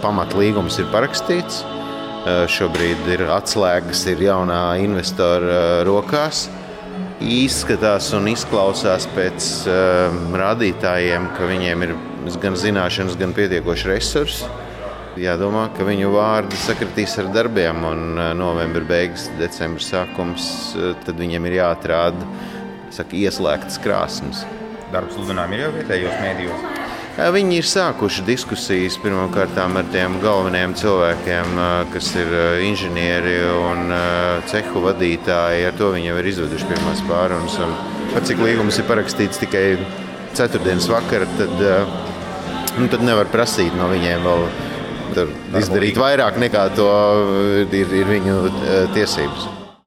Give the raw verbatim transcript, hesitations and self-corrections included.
pamatlīgums ir parakstīts. Šobrīd ir atslēgas, ir jaunā investora rokās. Izskatās un izklausās pēc uh, rādītājiem, ka viņiem ir gan zināšanas, gan pietiekoši resursi. Jādomā, ka viņu vārdi sakritīs ar darbiem, un uh, novembra beigas, decembra sākums, uh, tad viņiem ir jāatrāda, saka, ieslēgtas krāsnes. Darba sludinājumi ir jau vietējos mēdījos? Viņi ir sākuši diskusijas pirmkārtām ar tiem galvenajiem cilvēkiem, kas ir inženieri un cehu vadītāji. Ar to viņi jau ir izveduši pirmās pārunas. Pat cik līgums ir parakstīts tikai ceturtdienas vakarā, tad, nu, tad nevar prasīt no viņiem vēl izdarīt vairāk nekā to ir, ir viņu tiesības.